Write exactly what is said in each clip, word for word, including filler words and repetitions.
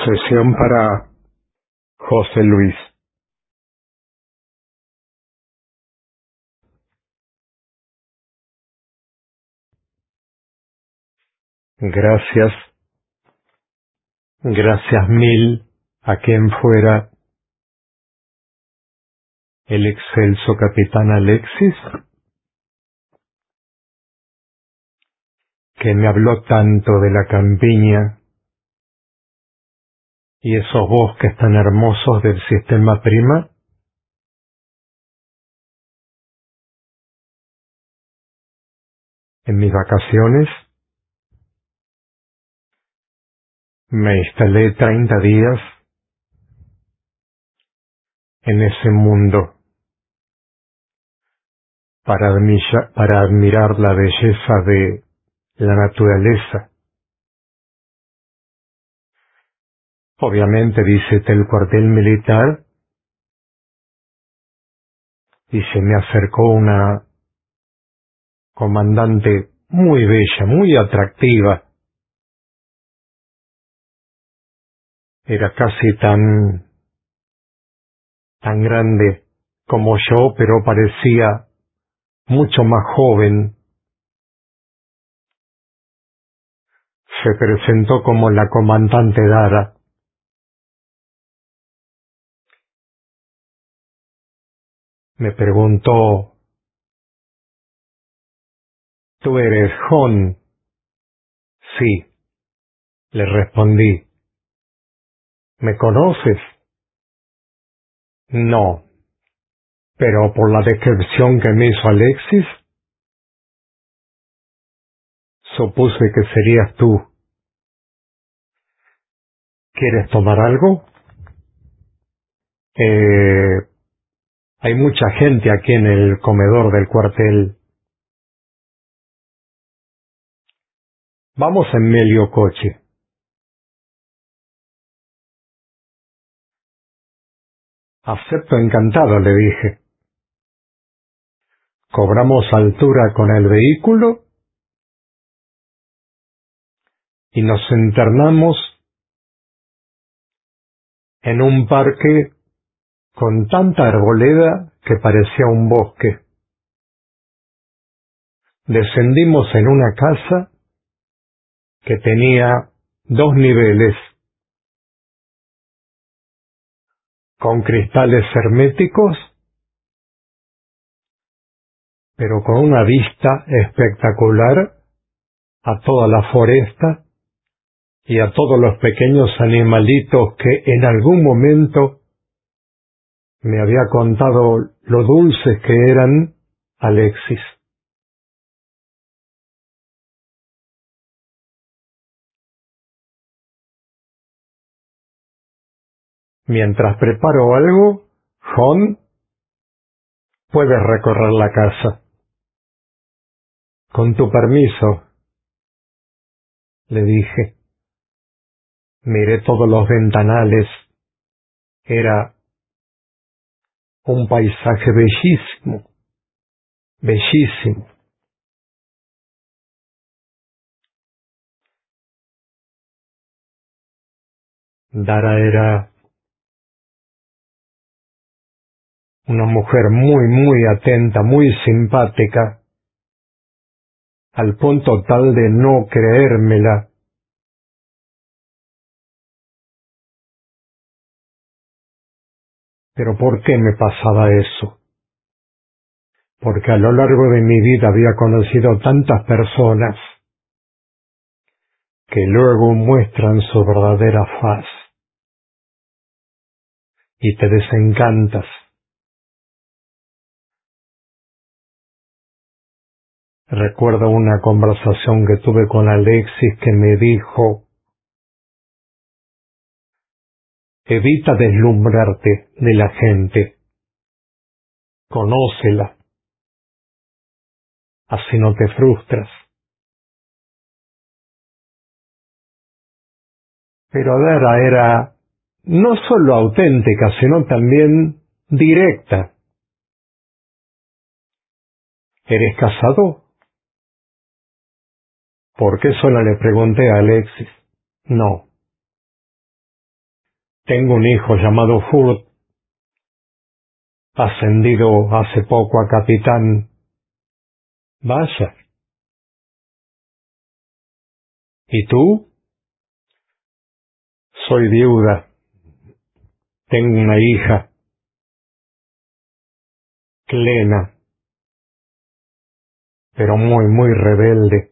Sesión para José Luis. Gracias, gracias mil a quien fuera el excelso capitán Alexis, que me habló tanto de la campiña y esos bosques tan hermosos del sistema Prima. En mis vacaciones me instalé treinta días en ese mundo para, admira- para admirar la belleza de la naturaleza. Obviamente visité el cuartel militar y se me acercó una comandante muy bella, muy atractiva. Era casi tan, tan grande como yo, pero parecía mucho más joven. Se presentó como la comandante Dara. Me preguntó: ¿tú eres Jon? Sí, le respondí. ¿Me conoces? No, pero por la descripción que me hizo Alexis, supuse que serías tú. ¿Quieres tomar algo? Eh, hay mucha gente aquí en el comedor del cuartel. Vamos en medio coche. Acepto encantado, le dije. Cobramos altura con el vehículo y nos internamos en un parque con tanta arboleda que parecía un bosque. Descendimos en una casa que tenía dos niveles, con cristales herméticos, pero con una vista espectacular a toda la foresta y a todos los pequeños animalitos que en algún momento me había contado lo dulces que eran Alexis. Mientras preparo algo, Jon, puedes recorrer la casa. Con tu permiso, le dije. Miré todos los ventanales. Era un paisaje bellísimo, bellísimo. Dara era una mujer muy, muy atenta, muy simpática, al punto tal de no creérmela. Pero ¿por qué me pasaba eso? Porque a lo largo de mi vida había conocido tantas personas que luego muestran su verdadera faz y te desencantas. Recuerdo una conversación que tuve con Alexis que me dijo: evita deslumbrarte de la gente, conócela, así no te frustras. Pero Dara era no solo auténtica, sino también directa. ¿Eres casado? ¿Por qué sola le pregunté a Alexis? No. Tengo un hijo llamado Furt, ascendido hace poco a capitán. Vaya. ¿Y tú? Soy viuda. Tengo una hija, Clena, pero muy, muy rebelde.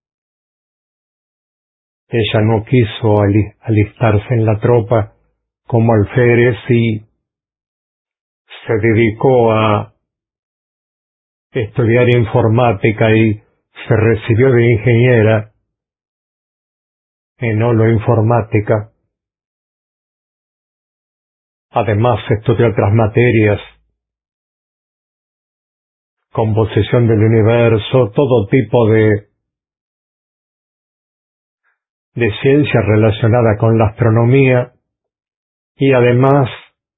Ella no quiso ali- alistarse en la tropa como alférez y se dedicó a estudiar informática y se recibió de ingeniera en holoinformática. Además estudió otras materias, composición del universo, todo tipo de, de ciencia relacionada con la astronomía, y además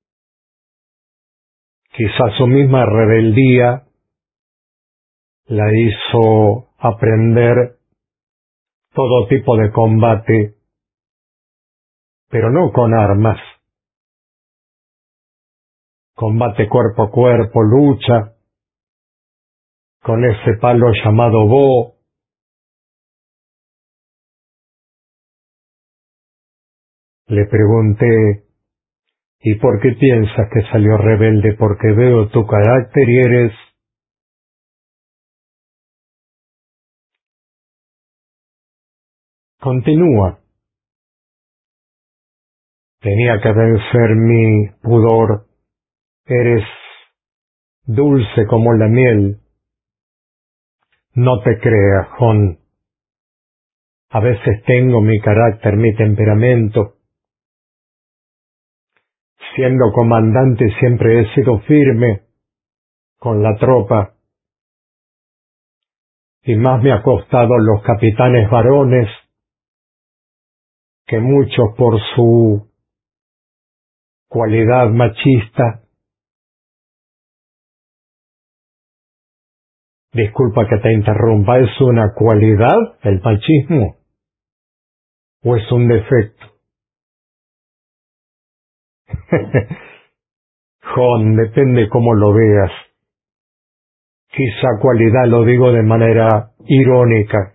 quizás su misma rebeldía la hizo aprender todo tipo de combate, pero no con armas, combate cuerpo a cuerpo, lucha, con ese palo llamado bo. Le pregunté, ¿y por qué piensas que salió rebelde? Porque veo tu carácter y eres... Continúa. Tenía que vencer mi pudor. Eres dulce como la miel. No te creas, Jon. A veces tengo mi carácter, mi temperamento. Siendo comandante siempre he sido firme con la tropa. Y más me ha costado los capitanes varones, que muchos por su cualidad machista. Disculpa que te interrumpa, ¿es una cualidad el machismo o es un defecto? Jon, depende cómo lo veas. Quizá cualidad lo digo de manera irónica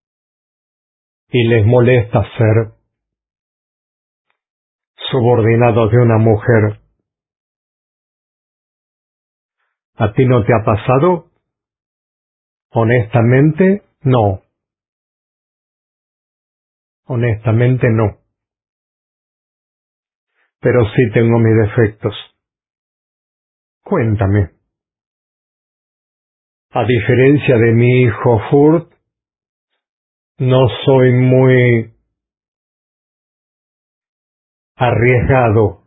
y les molesta ser subordinados de una mujer. ¿A ti no te ha pasado? Honestamente, no. Honestamente, no. Pero sí tengo mis defectos. Cuéntame. A diferencia de mi hijo Furt, no soy muy arriesgado.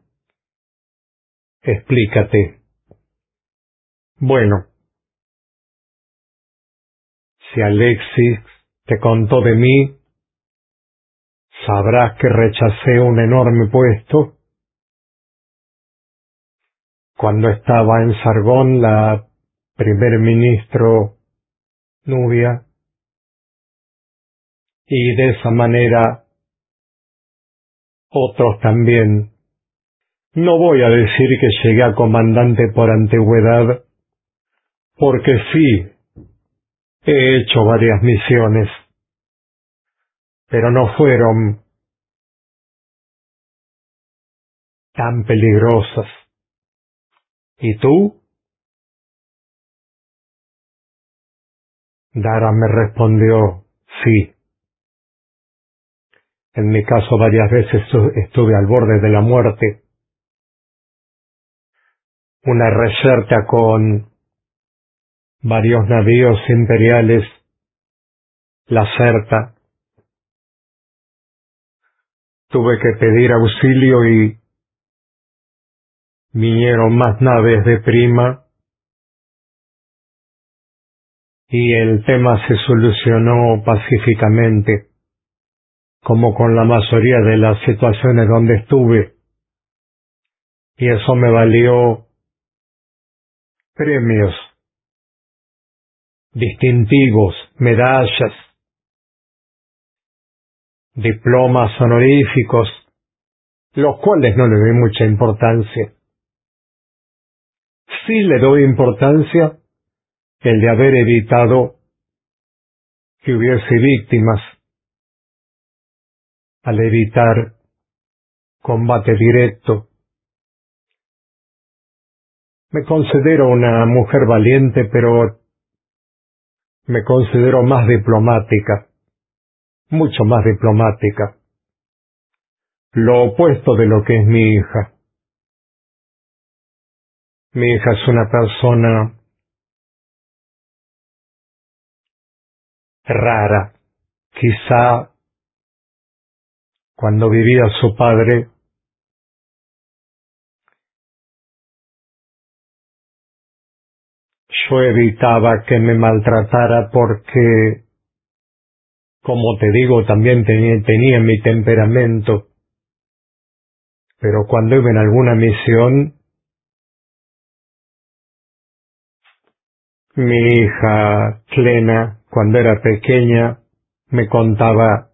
Explícate. Bueno, si Alexis te contó de mí, sabrás que rechacé un enorme puesto. Cuando estaba en Sargón, la primer ministro Nubia, y de esa manera otros también. No voy a decir que llegué a comandante por antigüedad, porque sí, he hecho varias misiones, pero no fueron tan peligrosas. ¿Y tú? Dara me respondió, sí. En mi caso varias veces estuve al borde de la muerte. Una recerca con varios navíos imperiales, la Certa. Tuve que pedir auxilio y vinieron más naves de prima y el tema se solucionó pacíficamente, como con la mayoría de las situaciones donde estuve, y eso me valió premios, distintivos, medallas, diplomas honoríficos, los cuales no le doy mucha importancia. Sí le doy importancia el de haber evitado que hubiese víctimas, al evitar combate directo. Me considero una mujer valiente, pero me considero más diplomática, mucho más diplomática, lo opuesto de lo que es mi hija. Mi hija es una persona rara. Quizá cuando vivía su padre, yo evitaba que me maltratara porque, como te digo, también tenía, tenía mi temperamento. Pero cuando iba en alguna misión, mi hija Clena, cuando era pequeña, me contaba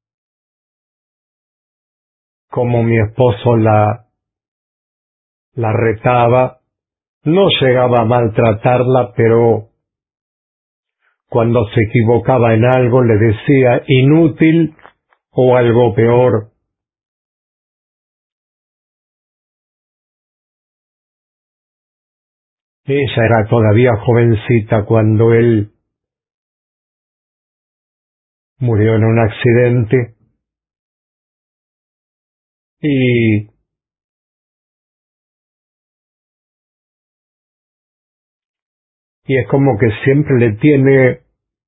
cómo mi esposo la, la retaba. No llegaba a maltratarla, pero cuando se equivocaba en algo le decía inútil o algo peor. Ella era todavía jovencita cuando él murió en un accidente y, y es como que siempre le tiene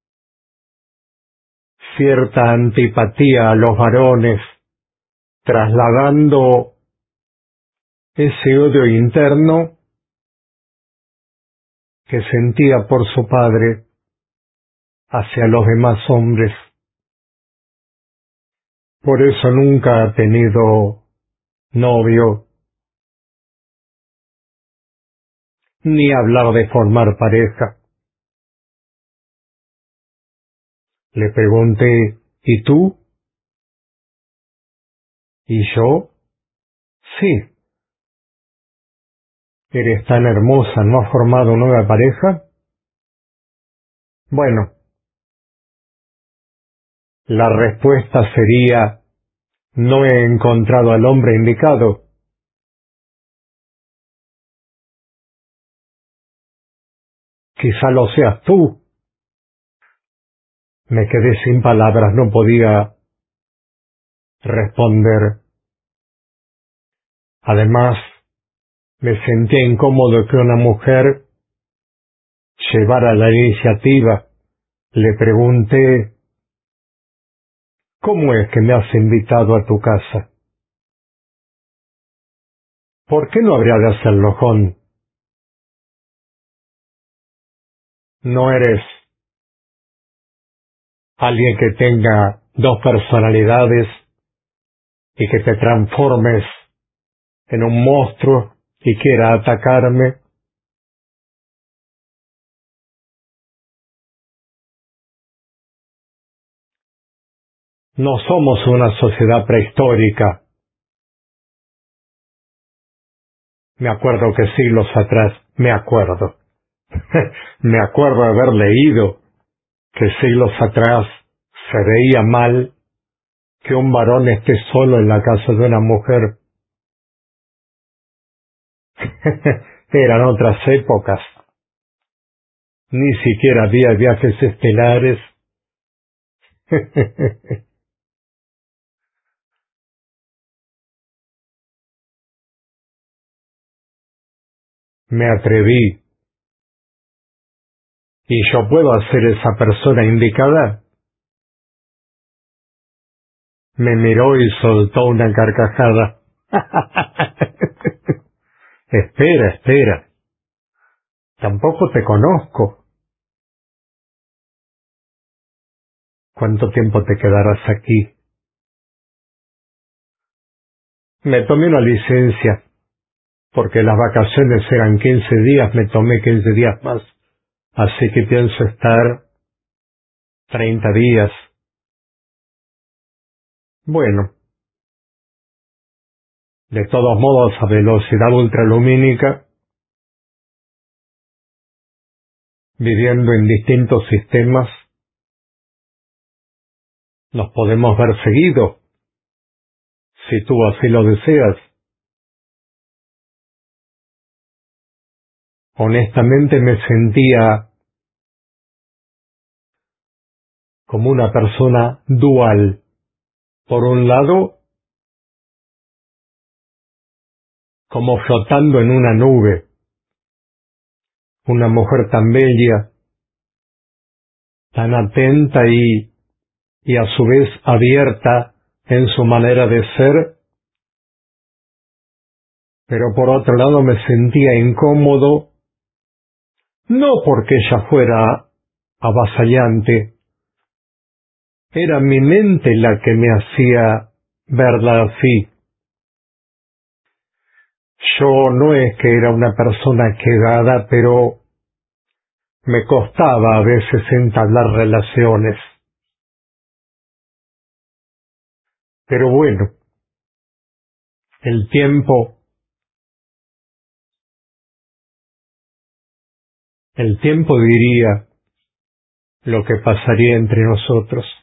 cierta antipatía a los varones, trasladando ese odio interno que sentía por su padre hacia los demás hombres. Por eso nunca ha tenido novio, ni hablar de formar pareja. Le pregunté, ¿y tú? ¿Y yo? Sí. ¿Eres tan hermosa, no has formado nueva pareja? Bueno, la respuesta sería, no he encontrado al hombre indicado. Quizá lo seas tú. Me quedé sin palabras, no podía responder. Además, me sentía incómodo que una mujer llevara la iniciativa. Le pregunté, ¿cómo es que me has invitado a tu casa? ¿Por qué no habría de hacerlo, John? No eres alguien que tenga dos personalidades y que te transformes en un monstruo y quiera atacarme. No somos una sociedad prehistórica. Me acuerdo que siglos atrás, me acuerdo, me acuerdo de haber leído que siglos atrás se veía mal que un varón esté solo en la casa de una mujer. Eran otras épocas. Ni siquiera había viajes estelares. Me atreví. ¿Y yo puedo ser esa persona indicada? Me miró y soltó una carcajada. Espera, espera. Tampoco te conozco. ¿Cuánto tiempo te quedarás aquí? Me tomé una licencia, porque las vacaciones eran quince días, me tomé quince días más. Así que pienso estar treinta días. Bueno, De todos modos, a velocidad ultralumínica, viviendo en distintos sistemas, nos podemos ver seguidos, si tú así lo deseas. Honestamente me sentía como una persona dual. Por un lado, como flotando en una nube, una mujer tan bella, tan atenta y, y a su vez abierta en su manera de ser, pero por otro lado me sentía incómodo, no porque ella fuera avasallante, era mi mente la que me hacía verla así. Yo no es que era una persona quedada, pero me costaba a veces entablar relaciones. Pero bueno, el tiempo, el tiempo diría lo que pasaría entre nosotros.